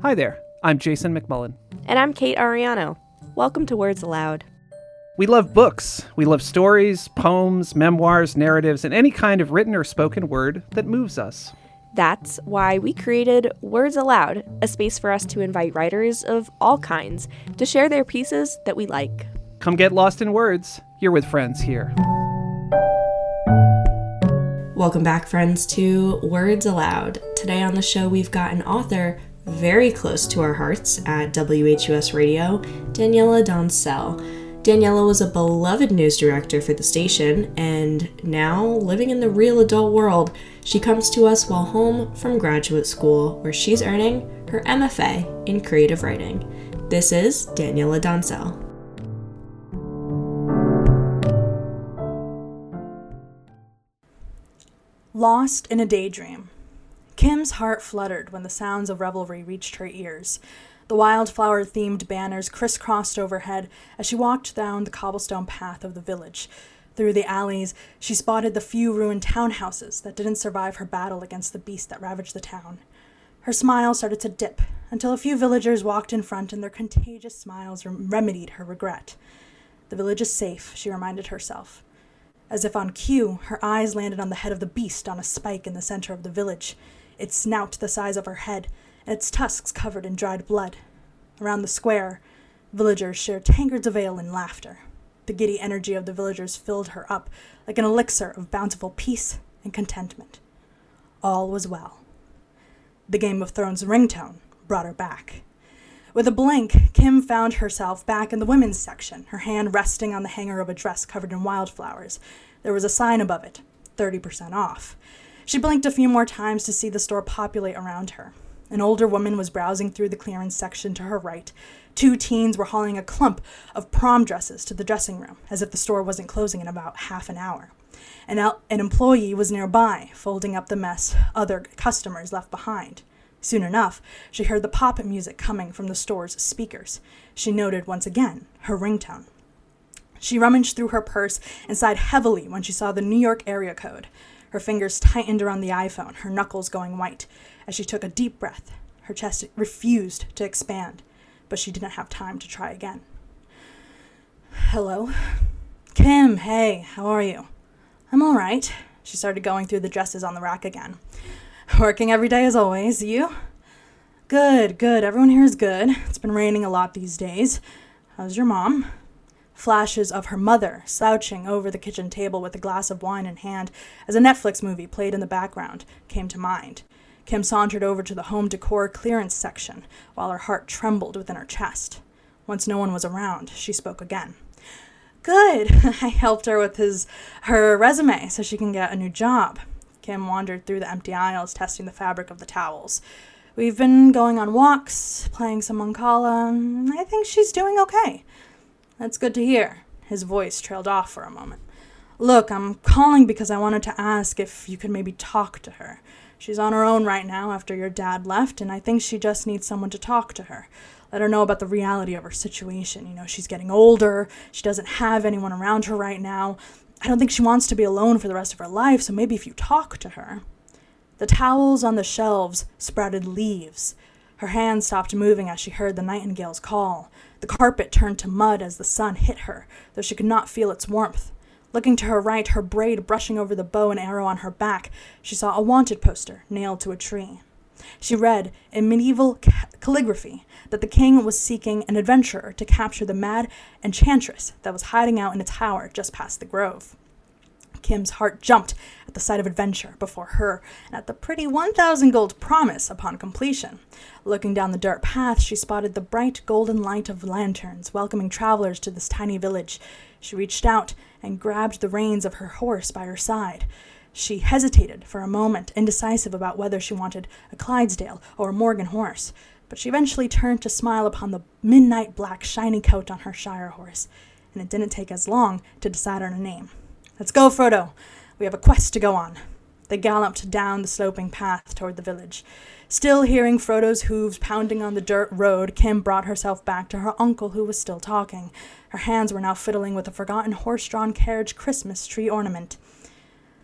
Hi there, I'm Jason McMullen. And I'm Kate Ariano. Welcome to Words Aloud. We love books. We love stories, poems, memoirs, narratives, and any kind of written or spoken word that moves us. That's why we created Words Aloud, a space for us to invite writers of all kinds to share their pieces that we like. Come get lost in words. You're with friends here. Welcome back, friends, to Words Aloud. Today on the show, we've got an author very close to our hearts at WHUS Radio, Daniela Doncel. Daniela was a beloved news director for the station, and now, living in the real adult world, she comes to us while home from graduate school, where she's earning her MFA in creative writing. This is Daniela Doncel. Lost in a daydream. Kim's heart fluttered when the sounds of revelry reached her ears. The wildflower-themed banners crisscrossed overhead as she walked down the cobblestone path of the village. Through the alleys, she spotted the few ruined townhouses that didn't survive her battle against the beast that ravaged the town. Her smile started to dip until a few villagers walked in front and their contagious smiles remedied her regret. The village is safe, she reminded herself. As if on cue, her eyes landed on the head of the beast on a spike in the center of the village, its snout the size of her head, and its tusks covered in dried blood. Around the square, villagers shared tankards of ale and laughter. The giddy energy of the villagers filled her up like an elixir of bountiful peace and contentment. All was well. The Game of Thrones ringtone brought her back. With a blink, Kim found herself back in the women's section, her hand resting on the hanger of a dress covered in wildflowers. There was a sign above it, 30% off. She blinked a few more times to see the store populate around her. An older woman was browsing through the clearance section to her right. Two teens were hauling a clump of prom dresses to the dressing room, as if the store wasn't closing in about half an hour. An employee was nearby, folding up the mess other customers left behind. Soon enough, she heard the pop music coming from the store's speakers. She noted once again her ringtone. She rummaged through her purse and sighed heavily when she saw the New York area code. Her fingers tightened around the iPhone, her knuckles going white. As she took a deep breath, her chest refused to expand, but she didn't have time to try again. Hello? Kim, hey, how are you? I'm all right. She started going through the dresses on the rack again. Working every day as always. You? Good. Everyone here is good. It's been raining a lot these days. How's your mom? Flashes of her mother slouching over the kitchen table with a glass of wine in hand as a Netflix movie played in the background came to mind. Kim sauntered over to the home decor clearance section while her heart trembled within her chest. Once no one was around, she spoke again. Good. I helped her with her resume so she can get a new job. Kim wandered through the empty aisles, testing the fabric of the towels. We've been going on walks, playing some Mancala. I think she's doing okay. That's good to hear. His voice trailed off for a moment. Look, I'm calling because I wanted to ask if you could maybe talk to her. She's on her own right now after your dad left, and I think she just needs someone to talk to her. Let her know about the reality of her situation. You know, she's getting older. She doesn't have anyone around her right now. I don't think she wants to be alone for the rest of her life, so maybe if you talk to her. The towels on the shelves sprouted leaves. Her hand stopped moving as she heard the nightingale's call. The carpet turned to mud as the sun hit her, though she could not feel its warmth. Looking to her right, her braid brushing over the bow and arrow on her back, she saw a wanted poster nailed to a tree. She read, in medieval calligraphy, that the king was seeking an adventurer to capture the mad enchantress that was hiding out in a tower just past the grove. Kim's heart jumped at the sight of adventure before her and at the pretty 1,000 gold promise upon completion. Looking down the dirt path, she spotted the bright golden light of lanterns welcoming travelers to this tiny village. She reached out and grabbed the reins of her horse by her side. She hesitated for a moment, indecisive about whether she wanted a Clydesdale or a Morgan horse, but she eventually turned to smile upon the midnight black shiny coat on her Shire horse, and it didn't take as long to decide on a name. Let's go, Frodo. We have a quest to go on. They galloped down the sloping path toward the village. Still hearing Frodo's hooves pounding on the dirt road, Kim brought herself back to her uncle, who was still talking. Her hands were now fiddling with a forgotten horse-drawn carriage Christmas tree ornament.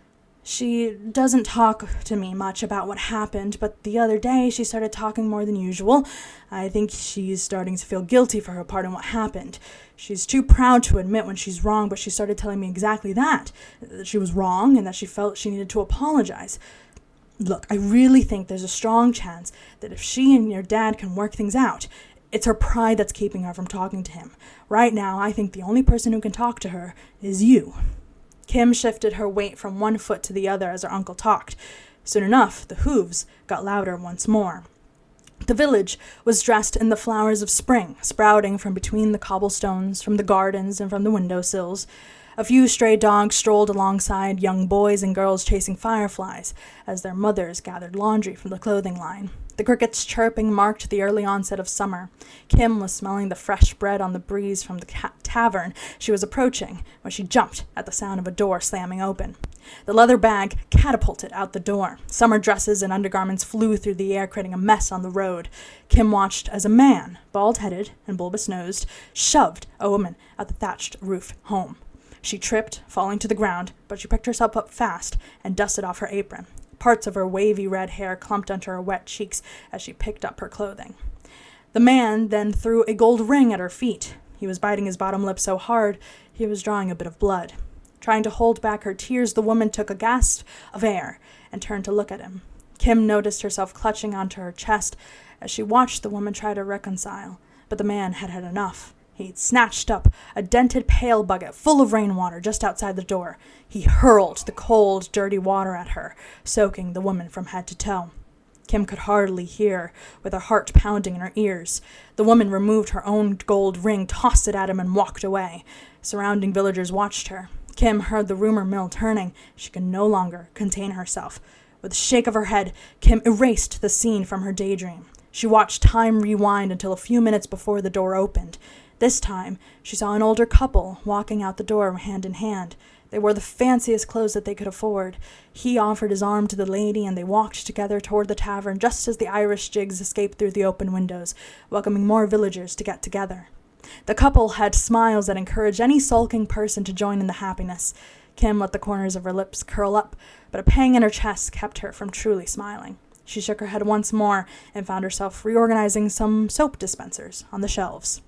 She doesn't talk to me much about what happened, but the other day she started talking more than usual. I think she's starting to feel guilty for her part in what happened. She's too proud to admit when she's wrong, but she started telling me exactly that she was wrong and that she felt she needed to apologize. Look, I really think there's a strong chance that if she and your dad can work things out, it's her pride that's keeping her from talking to him. Right now, I think the only person who can talk to her is you. Kim shifted her weight from one foot to the other as her uncle talked. Soon enough, the hooves got louder once more. The village was dressed in the flowers of spring, sprouting from between the cobblestones, from the gardens, and from the windowsills. A few stray dogs strolled alongside young boys and girls chasing fireflies as their mothers gathered laundry from the clothing line. The crickets' chirping marked the early onset of summer. Kim was smelling the fresh bread on the breeze from the tavern she was approaching when she jumped at the sound of a door slamming open. The leather bag catapulted out the door. Summer dresses and undergarments flew through the air, creating a mess on the road. Kim watched as a man, bald-headed and bulbous-nosed, shoved a woman at the thatched roof home. She tripped, falling to the ground, but she picked herself up fast and dusted off her apron. Parts of her wavy red hair clumped onto her wet cheeks as she picked up her clothing. The man then threw a gold ring at her feet. He was biting his bottom lip so hard he was drawing a bit of blood. Trying to hold back her tears, the woman took a gasp of air and turned to look at him. Kim noticed herself clutching onto her chest as she watched the woman try to reconcile, but the man had had enough. He'd snatched up a dented pail bucket full of rainwater just outside the door. He hurled the cold, dirty water at her, soaking the woman from head to toe. Kim could hardly hear, with her heart pounding in her ears. The woman removed her own gold ring, tossed it at him, and walked away. Surrounding villagers watched her. Kim heard the rumor mill turning. She could no longer contain herself. With a shake of her head, Kim erased the scene from her daydream. She watched time rewind until a few minutes before the door opened. This time, she saw an older couple walking out the door hand in hand. They wore the fanciest clothes that they could afford. He offered his arm to the lady, and they walked together toward the tavern just as the Irish jigs escaped through the open windows, welcoming more villagers to get together. The couple had smiles that encouraged any sulking person to join in the happiness. Kim let the corners of her lips curl up, but a pang in her chest kept her from truly smiling. She shook her head once more and found herself reorganizing some soap dispensers on the shelves.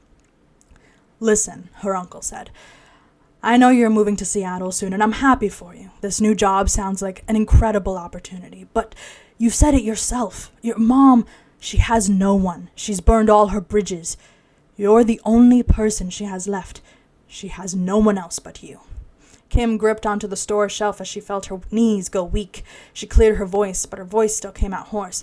"Listen," her uncle said. "I know you're moving to Seattle soon, and I'm happy for you. This new job sounds like an incredible opportunity, but you've said it yourself. Your mom, she has no one. She's burned all her bridges. You're the only person she has left. She has no one else but you." Kim gripped onto the store shelf as she felt her knees go weak. She cleared her voice, but her voice still came out hoarse.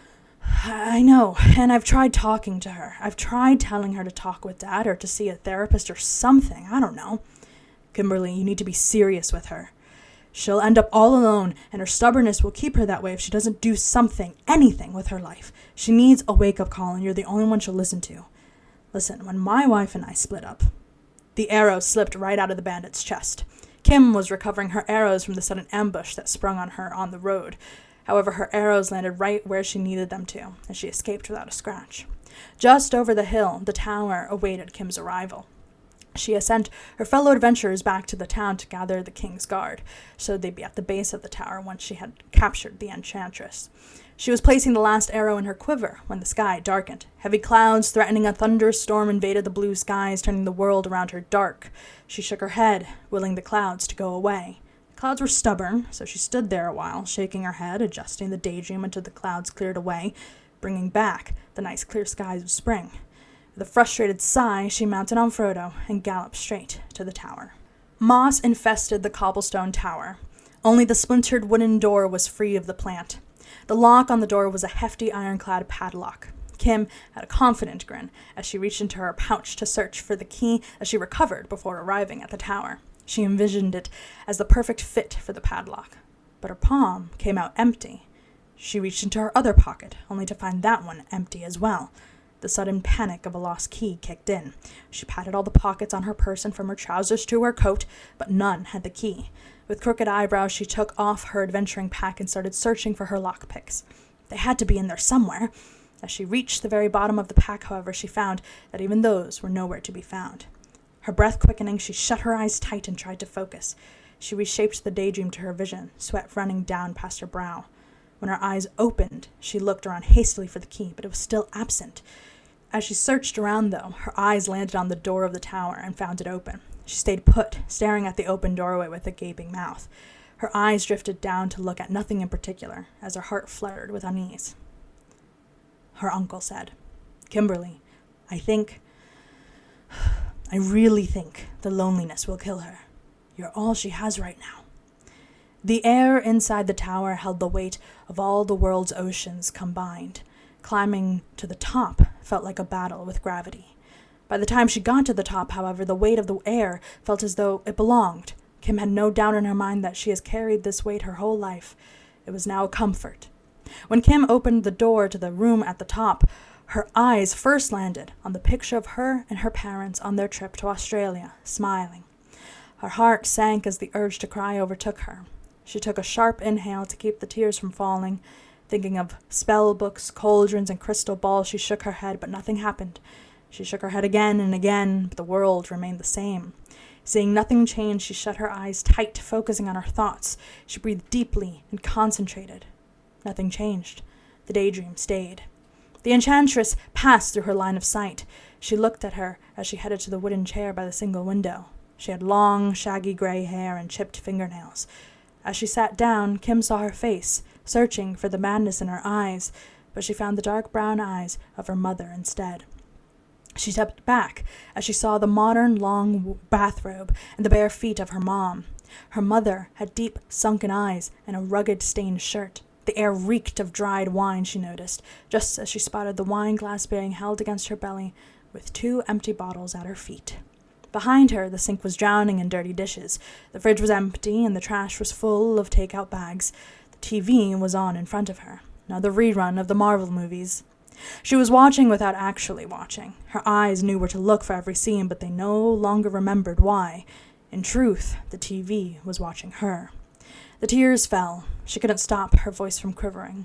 "I know, and I've tried talking to her. I've tried telling her to talk with Dad or to see a therapist or something. I don't know. Kimberly, you need to be serious with her. She'll end up all alone, and her stubbornness will keep her that way if she doesn't do something, anything with her life. She needs a wake-up call, and you're the only one she'll listen to. Listen, when my wife and I split up..." The arrow slipped right out of the bandit's chest. Kim was recovering her arrows from the sudden ambush that sprung on her on the road. However, her arrows landed right where she needed them to, and she escaped without a scratch. Just over the hill, the tower awaited Kim's arrival. She had sent her fellow adventurers back to the town to gather the king's guard, so they'd be at the base of the tower once she had captured the enchantress. She was placing the last arrow in her quiver when the sky darkened. Heavy clouds threatening a thunderous storm invaded the blue skies, turning the world around her dark. She shook her head, willing the clouds to go away. The clouds were stubborn, so she stood there a while, shaking her head, adjusting the daydream until the clouds cleared away, bringing back the nice clear skies of spring. With a frustrated sigh, she mounted on Frodo and galloped straight to the tower. Moss infested the cobblestone tower. Only the splintered wooden door was free of the plant. The lock on the door was a hefty ironclad padlock. Kim had a confident grin as she reached into her pouch to search for the key that she recovered before arriving at the tower. She envisioned it as the perfect fit for the padlock, but her palm came out empty. She reached into her other pocket, only to find that one empty as well. The sudden panic of a lost key kicked in. She patted all the pockets on her person from her trousers to her coat, but none had the key. With crooked eyebrows, she took off her adventuring pack and started searching for her lockpicks. They had to be in there somewhere. As she reached the very bottom of the pack, however, she found that even those were nowhere to be found. Her breath quickening, she shut her eyes tight and tried to focus. She reshaped the daydream to her vision, sweat running down past her brow. When her eyes opened, she looked around hastily for the key, but it was still absent. As she searched around, though, her eyes landed on the door of the tower and found it open. She stayed put, staring at the open doorway with a gaping mouth. Her eyes drifted down to look at nothing in particular, as her heart fluttered with unease. Her uncle said, "Kimberly, I really think the loneliness will kill her. You're all she has right now." The air inside the tower held the weight of all the world's oceans combined. Climbing to the top felt like a battle with gravity. By the time she got to the top, however, the weight of the air felt as though it belonged. Kim had no doubt in her mind that she has carried this weight her whole life. It was now a comfort. When Kim opened the door to the room at the top, her eyes first landed on the picture of her and her parents on their trip to Australia, smiling. Her heart sank as the urge to cry overtook her. She took a sharp inhale to keep the tears from falling. Thinking of spell books, cauldrons, and crystal balls, she shook her head, but nothing happened. She shook her head again and again, but the world remained the same. Seeing nothing change, she shut her eyes tight, focusing on her thoughts. She breathed deeply and concentrated. Nothing changed. The daydream stayed. The enchantress passed through her line of sight. She looked at her as she headed to the wooden chair by the single window. She had long, shaggy gray hair and chipped fingernails. As she sat down, Kim saw her face, searching for the madness in her eyes, but she found the dark brown eyes of her mother instead. She stepped back as she saw the modern long bathrobe and the bare feet of her mom. Her mother had deep, sunken eyes and a rugged, stained shirt. The air reeked of dried wine, she noticed, just as she spotted the wine glass being held against her belly with 2 empty bottles at her feet. Behind her, the sink was drowning in dirty dishes. The fridge was empty and the trash was full of take-out bags. The TV was on in front of her, another rerun of the Marvel movies. She was watching without actually watching. Her eyes knew where to look for every scene, but they no longer remembered why. In truth, the TV was watching her. The tears fell. She couldn't stop her voice from quivering.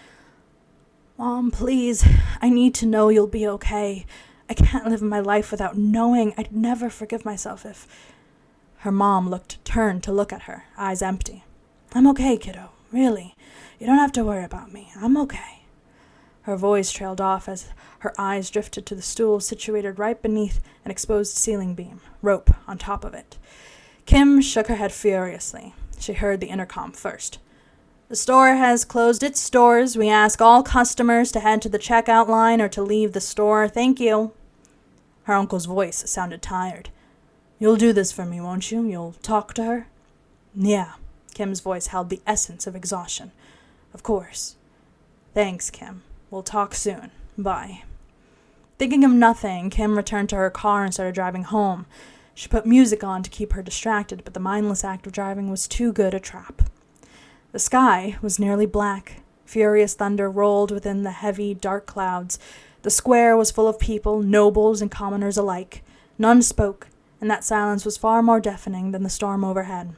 "Mom, please, I need to know you'll be okay. I can't live my life without knowing. I'd never forgive myself if..." Her mom turned to look at her, eyes empty. "I'm okay, kiddo. Really. You don't have to worry about me. I'm okay." Her voice trailed off as her eyes drifted to the stool situated right beneath an exposed ceiling beam, rope on top of it. Kim shook her head furiously. She heard the intercom first. "The store has closed its doors. We ask all customers to head to the checkout line or to leave the store. Thank you." Her uncle's voice sounded tired. "You'll do this for me, won't you? You'll talk to her?" "Yeah." Kim's voice held the essence of exhaustion. "Of course." "Thanks, Kim. We'll talk soon. Bye." Thinking of nothing, Kim returned to her car and started driving home. She put music on to keep her distracted, but the mindless act of driving was too good a trap. The sky was nearly black. Furious thunder rolled within the heavy, dark clouds. The square was full of people, nobles and commoners alike. None spoke, and that silence was far more deafening than the storm overhead.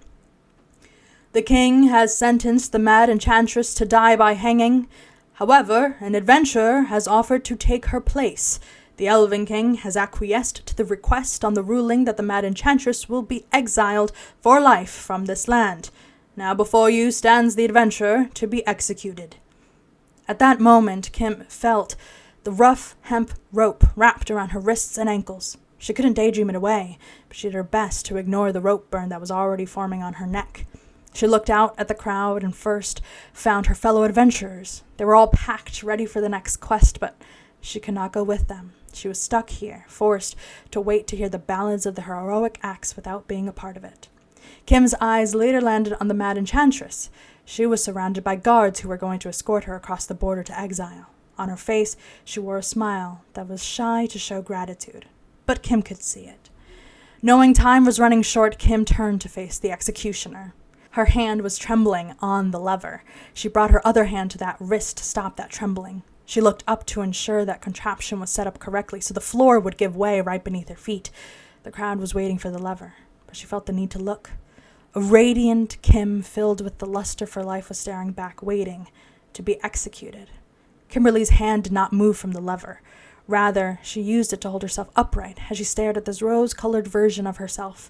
"The king has sentenced the mad enchantress to die by hanging. However, an adventurer has offered to take her place. The Elven King has acquiesced to the request on the ruling that the mad enchantress will be exiled for life from this land. Now before you stands the adventurer to be executed." At that moment, Kim felt the rough hemp rope wrapped around her wrists and ankles. She couldn't daydream it away, but she did her best to ignore the rope burn that was already forming on her neck. She looked out at the crowd and first found her fellow adventurers. They were all packed, ready for the next quest, but she could not go with them. She was stuck here, forced to wait to hear the ballads of the heroic acts without being a part of it. Kim's eyes later landed on the mad enchantress. She was surrounded by guards who were going to escort her across the border to exile. On her face, she wore a smile that was shy to show gratitude, but Kim could see it. Knowing time was running short, Kim turned to face the executioner. Her hand was trembling on the lever. She brought her other hand to that wrist to stop that trembling. She looked up to ensure that contraption was set up correctly so the floor would give way right beneath her feet. The crowd was waiting for the lever, but she felt the need to look. A radiant Kim filled with the luster for life was staring back, waiting to be executed. Kimberly's hand did not move from the lever. Rather, she used it to hold herself upright as she stared at this rose-colored version of herself.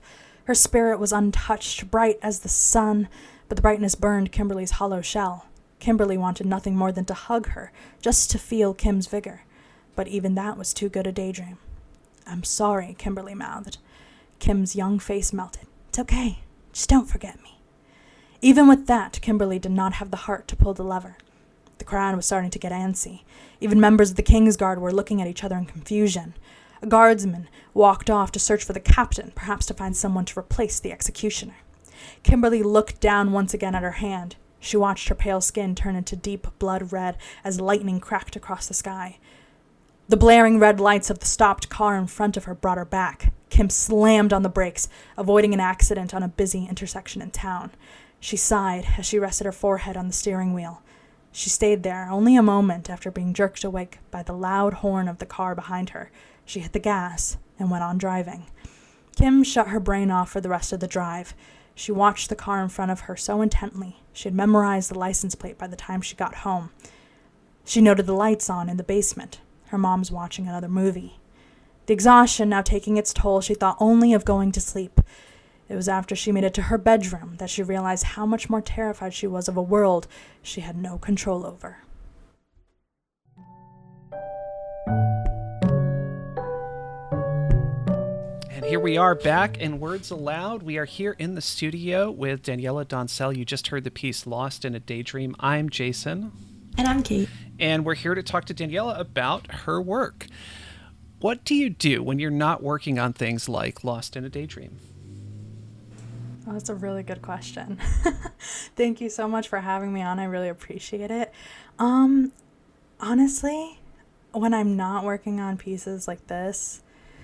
Her spirit was untouched, bright as the sun, but the brightness burned Kimberly's hollow shell. Kimberly wanted nothing more than to hug her, just to feel Kim's vigor. But even that was too good a daydream. "I'm sorry," Kimberly mouthed. Kim's young face melted. "It's okay. Just don't forget me." Even with that, Kimberly did not have the heart to pull the lever. The crowd was starting to get antsy. Even members of the Kingsguard were looking at each other in confusion. A guardsman walked off to search for the captain, perhaps to find someone to replace the executioner. Kimberly looked down once again at her hand. She watched her pale skin turn into deep blood red as lightning cracked across the sky. The blaring red lights of the stopped car in front of her brought her back. Kim slammed on the brakes, avoiding an accident on a busy intersection in town. She sighed as she rested her forehead on the steering wheel. She stayed there only a moment after being jerked awake by the loud horn of the car behind her. She hit the gas and went on driving. Kim shut her brain off for the rest of the drive. She watched the car in front of her so intently. She had memorized the license plate by the time she got home. She noted the lights on in the basement. Her mom's watching another movie. The exhaustion now taking its toll, she thought only of going to sleep. It was after she made it to her bedroom that she realized how much more terrified she was of a world she had no control over. And here we are back in Words Aloud. We are here in the studio with Daniela Doncel. You just heard the piece Lost in a Daydream. I'm Jason. And I'm Kate. And we're here to talk to Daniela about her work. What do you do when you're not working on things like Lost in a Daydream? Oh, that's a really good question. Thank you so much for having me on. I really appreciate it. Honestly, when I'm not working on pieces like this,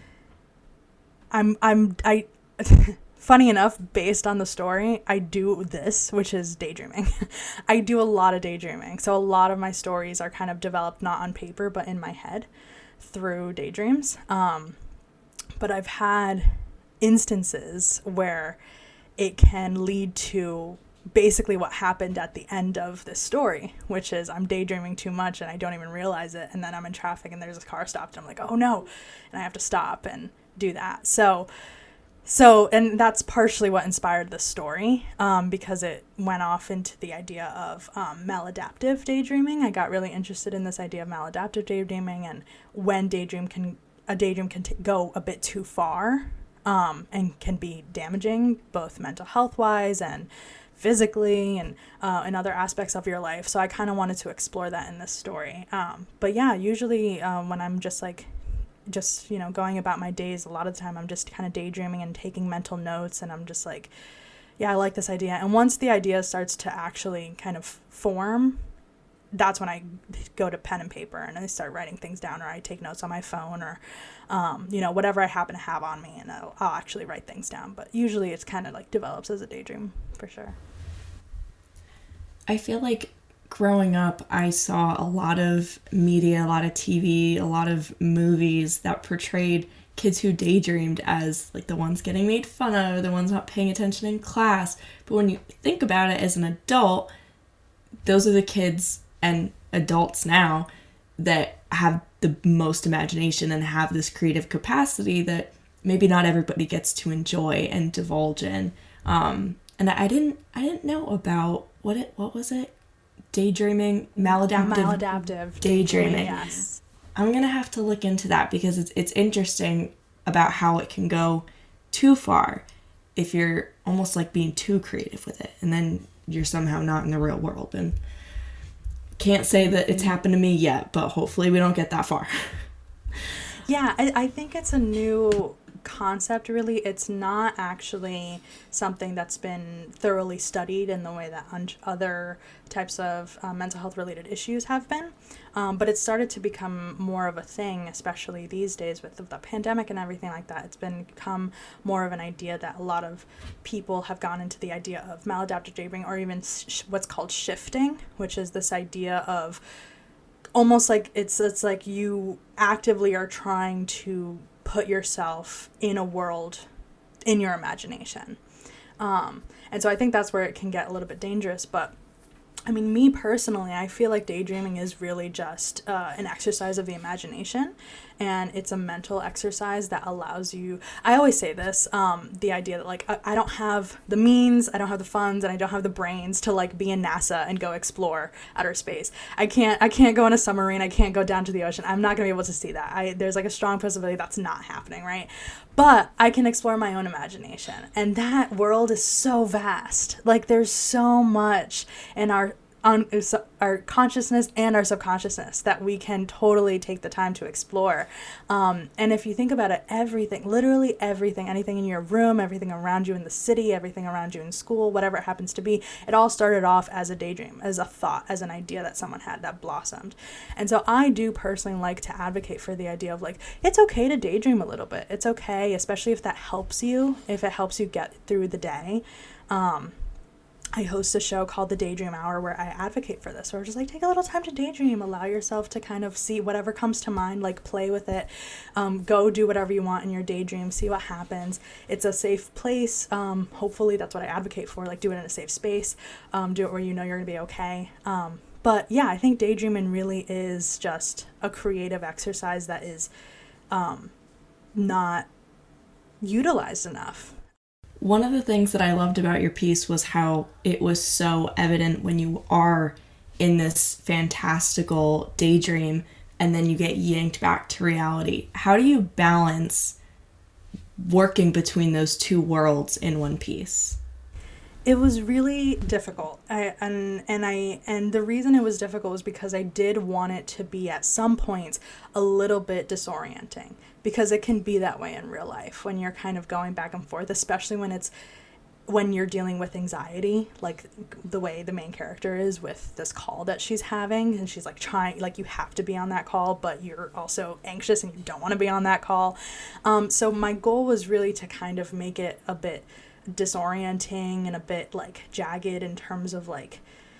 I funny enough, based on the story, I do this, which is daydreaming. I do a lot of daydreaming. So a lot of my stories are kind of developed not on paper, but in my head through daydreams. But I've had instances where it can lead to basically what happened at the end of this story, which is I'm daydreaming too much and I don't even realize it. And then I'm in traffic and there's a car stopped and I'm like, oh no. And I have to stop and do that. So, and that's partially what inspired the story, because it went off into the idea of maladaptive daydreaming. I got really interested in this idea of maladaptive daydreaming and when a daydream can go a bit too far, and can be damaging, both mental health wise and physically and in other aspects of your life. So I kind of wanted to explore that in this story. But yeah, usually when I'm just going about my days, a lot of the time I'm just kind of daydreaming and taking mental notes, and I'm just like, yeah, I like this idea. And once the idea starts to actually kind of form, that's when I go to pen and paper and I start writing things down, or I take notes on my phone, or whatever I happen to have on me, and I'll actually write things down. But usually it's kind of like develops as a daydream for sure. I feel like growing up, I saw a lot of media, a lot of TV, a lot of movies that portrayed kids who daydreamed as like the ones getting made fun of, the ones not paying attention in class. But when you think about it as an adult, those are the kids and adults now that have the most imagination and have this creative capacity that maybe not everybody gets to enjoy and divulge in. And I didn't know about what was it? Daydreaming, maladaptive daydreaming. Yes. I'm gonna have to look into that because it's interesting about how it can go too far if you're almost like being too creative with it, and then you're somehow not in the real world. And can't say that it's happened to me yet, but hopefully we don't get that far. Yeah, I think it's a new concept, really. It's not actually something that's been thoroughly studied in the way that other types of mental health related issues have been. But it's started to become more of a thing, especially these days with the pandemic and everything like that. It's become more of an idea that a lot of people have gone into the idea of maladaptive daydreaming, or even what's called shifting, which is this idea of almost like it's like you actively are trying to put yourself in a world in your imagination. And so I think that's where it can get a little bit dangerous. But I mean, me personally, I feel like daydreaming is really just an exercise of the imagination. And it's a mental exercise that allows you, I always say this, the idea that like I don't have the means, I don't have the funds, and I don't have the brains to like be in NASA and go explore outer space. I can't go in a submarine, I can't go down to the ocean. I'm not gonna be able to see that. There's like a strong possibility that's not happening, right? But I can explore my own imagination, and that world is so vast. Like there's so much in our consciousness and our subconsciousness that we can totally take the time to explore. And if you think about it, everything, literally everything, anything in your room, everything around you in the city, everything around you in school, whatever it happens to be, it all started off as a daydream, as a thought, as an idea that someone had that blossomed. And so I do personally like to advocate for the idea of like, it's okay to daydream a little bit. It's okay, especially if that helps you, if it helps you get through the day. I host a show called The Daydream Hour where I advocate for this. Or just like take a little time to daydream, allow yourself to kind of see whatever comes to mind, like play with it, go do whatever you want in your daydream, see what happens. It's a safe place. Hopefully that's what I advocate for, like do it in a safe space, do it where you know you're gonna be okay. But yeah, I think daydreaming really is just a creative exercise that is not utilized enough. One of the things that I loved about your piece was how it was so evident when you are in this fantastical daydream and then you get yanked back to reality. How do you balance working between those two worlds in one piece? It was really difficult. And the reason it was difficult was because I did want it to be at some points a little bit disorienting, because it can be that way in real life when you're kind of going back and forth, especially when you're dealing with anxiety, like the way the main character is with this call that she's having, and she's like trying, like you have to be on that call, but you're also anxious and you don't want to be on that call. So my goal was really to kind of make it a bit disorienting and a bit like jagged in terms of like,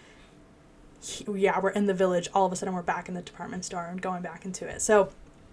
yeah, we're in the village, all of a sudden we're back in the department store and going back into it. So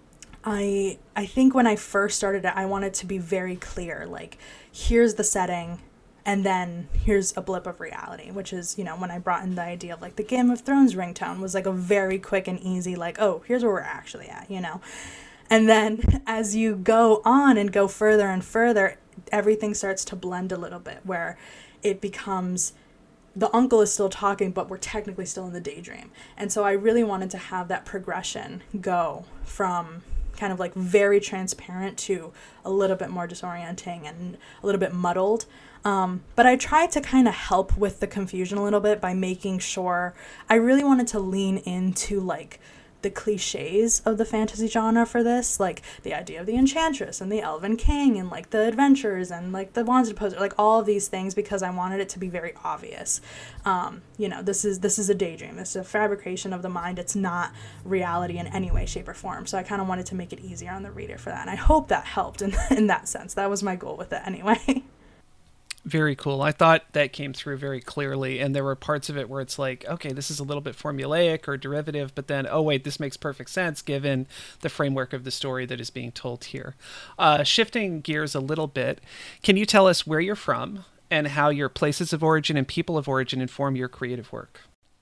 I think when I first started it, I wanted to be very clear, like here's the setting and then here's a blip of reality, which is, you know, when I brought in the idea of like the Game of Thrones ringtone was like a very quick and easy, like, oh, here's where we're actually at, you know. And then as you go on and go further and further, everything starts to blend a little bit, where it becomes the uncle is still talking, but we're technically still in the daydream. And so I really wanted to have that progression go from kind of like very transparent to a little bit more disorienting and a little bit muddled. But I tried to kind of help with the confusion a little bit by making sure I really wanted to lean into like the cliches of the fantasy genre for this, like the idea of the enchantress and the elven king and like the adventures and like the wanted poser, like all of these things, because I wanted it to be very obvious. You know, this is a daydream. This is a fabrication of the mind. It's not reality in any way, shape, or form. So I kind of wanted to make it easier on the reader for that. And I hope that helped in that sense. That was my goal with it anyway. Very cool. I thought that came through very clearly, and there were parts of it where it's like, okay, this is a little bit formulaic or derivative, but then, oh wait, this makes perfect sense given the framework of the story that is being told here. Shifting gears a little bit, can you tell us where you're from and how your places of origin and people of origin inform your creative work?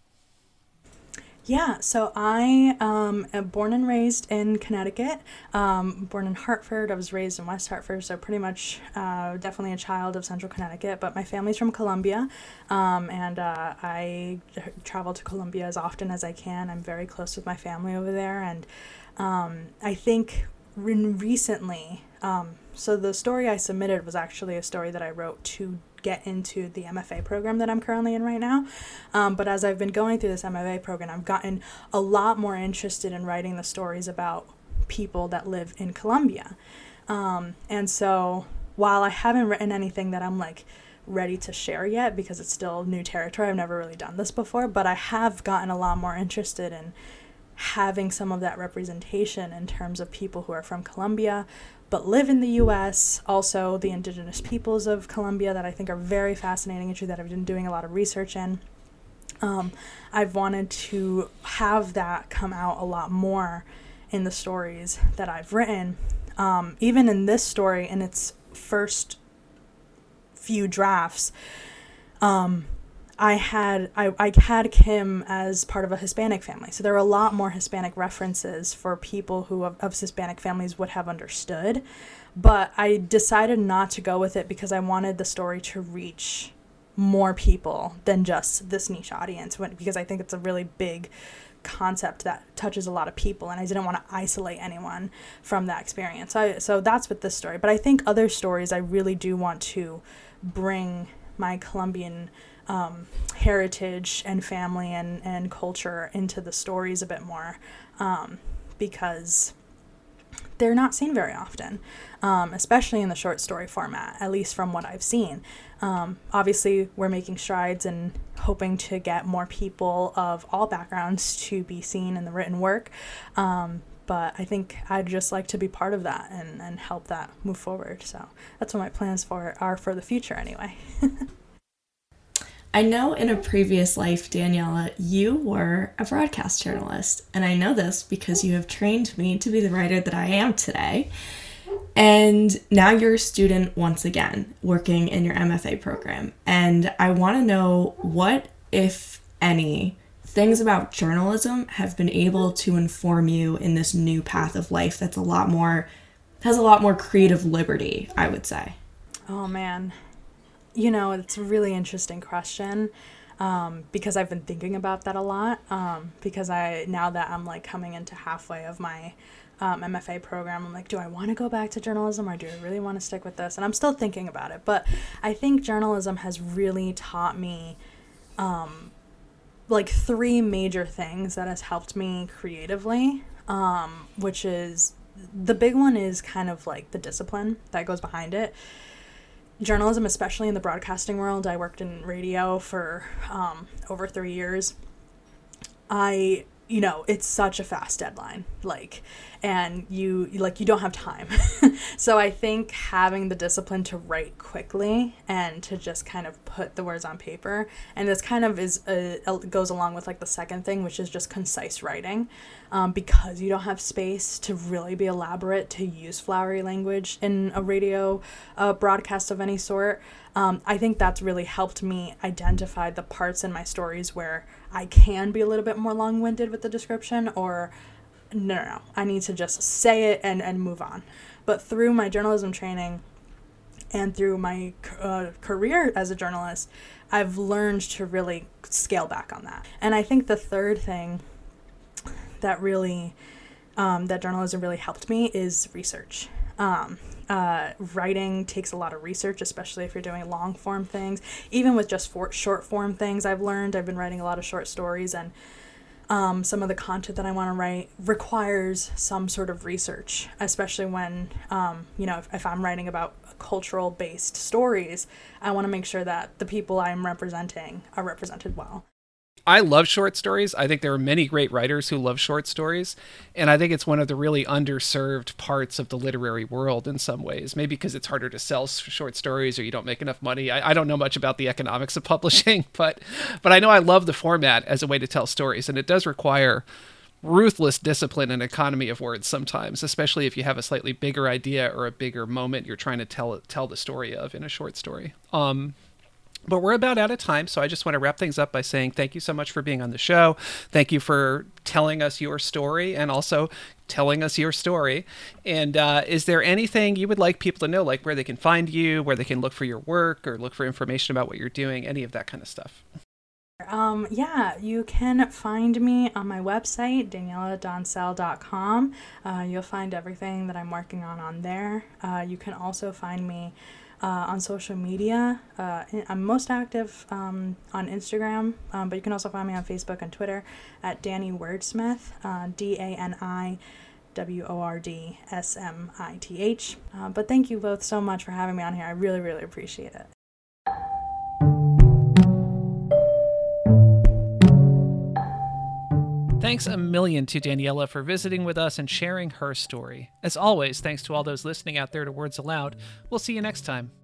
Yeah, so I am born and raised in Connecticut, born in Hartford. I was raised in West Hartford, so pretty much definitely a child of Central Connecticut, but my family's from Columbia, and I travel to Columbia as often as I can. I'm very close with my family over there, and I think recently, so the story I submitted was actually a story that I wrote to get into the MFA program that I'm currently in right now. But as I've been going through this MFA program, I've gotten a lot more interested in writing the stories about people that live in Columbia. And so while I haven't written anything that I'm like ready to share yet, because it's still new territory, I've never really done this before, but I have gotten a lot more interested in having some of that representation in terms of people who are from Columbia but live in the U.S., also the indigenous peoples of Columbia that I think are very fascinating issues that I've been doing a lot of research in. I've wanted to have that come out a lot more in the stories that I've written. Even in this story, in its first few drafts, I I had Kim as part of a Hispanic family. So there were a lot more Hispanic references for people who of Hispanic families would have understood. But I decided not to go with it because I wanted the story to reach more people than just this niche audience, because I think it's a really big concept that touches a lot of people, and I didn't want to isolate anyone from that experience. So that's with this story. But I think other stories, I really do want to bring my Colombian heritage and family and culture into the stories a bit more, because they're not seen very often, especially in the short story format, at least from what I've seen. Obviously, we're making strides and hoping to get more people of all backgrounds to be seen in the written work. But I think I'd just like to be part of that and help that move forward. So that's what my plans are for the future anyway. I know in a previous life, Daniela, you were a broadcast journalist, and I know this because you have trained me to be the writer that I am today. And now you're a student once again, working in your MFA program. And I want to know what, if any, things about journalism have been able to inform you in this new path of life that's has a lot more creative liberty, I would say. Oh, man. It's a really interesting question, because I've been thinking about that a lot, because now that I'm like coming into halfway of my MFA program, I'm like, do I want to go back to journalism, or do I really want to stick with this? And I'm still thinking about it, but I think journalism has really taught me like three major things that has helped me creatively, which is, the big one is kind of like the discipline that goes behind it. Journalism, especially in the broadcasting world, I worked in radio for over 3 years. It's such a fast deadline, and you don't have time. So I think having the discipline to write quickly and to just kind of put the words on paper, and this kind of goes along with like the second thing, which is just concise writing, because you don't have space to really be elaborate, to use flowery language in a radio broadcast of any sort. I think that's really helped me identify the parts in my stories where I can be a little bit more long-winded with the description, or no, I need to just say it and move on. But through my journalism training and through my career as a journalist, I've learned to really scale back on that. And I think the third thing that really, that journalism really helped me is research. Writing takes a lot of research, especially if you're doing long form things. Even with just short form things, I've been writing a lot of short stories, and some of the content that I want to write requires some sort of research, especially when, if I'm writing about cultural based stories, I want to make sure that the people I'm representing are represented well. I love short stories. I think there are many great writers who love short stories. And I think it's one of the really underserved parts of the literary world in some ways. Maybe because it's harder to sell short stories, or you don't make enough money. I don't know much about the economics of publishing, but I know I love the format as a way to tell stories. And it does require ruthless discipline and economy of words sometimes, especially if you have a slightly bigger idea or a bigger moment you're trying to tell the story of in a short story. But we're about out of time, so I just want to wrap things up by saying thank you so much for being on the show. Thank you for telling us your story and also telling us your story. And is there anything you would like people to know, like where they can find you, where they can look for your work or look for information about what you're doing, any of that kind of stuff? You can find me on my website, danieladonsell.com. You'll find everything that I'm working on there. You can also find me on social media. I'm most active on Instagram, but you can also find me on Facebook and Twitter at Danny Wordsmith, DANIWORDSMITH. But thank you both so much for having me on here. I really, really appreciate it. Thanks a million to Daniela for visiting with us and sharing her story. As always, thanks to all those listening out there to Words Aloud. We'll see you next time.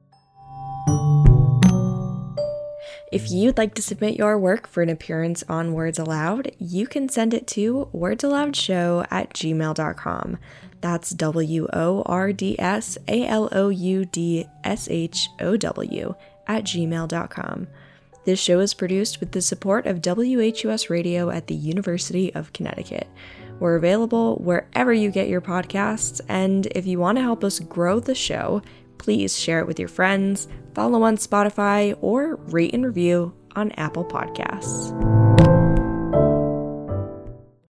If you'd like to submit your work for an appearance on Words Aloud, you can send it to wordsaloudshow@gmail.com. That's WORDSALOUDSHOW @gmail.com. This show is produced with the support of WHUS Radio at the University of Connecticut. We're available wherever you get your podcasts, and if you want to help us grow the show, please share it with your friends, follow on Spotify, or rate and review on Apple Podcasts.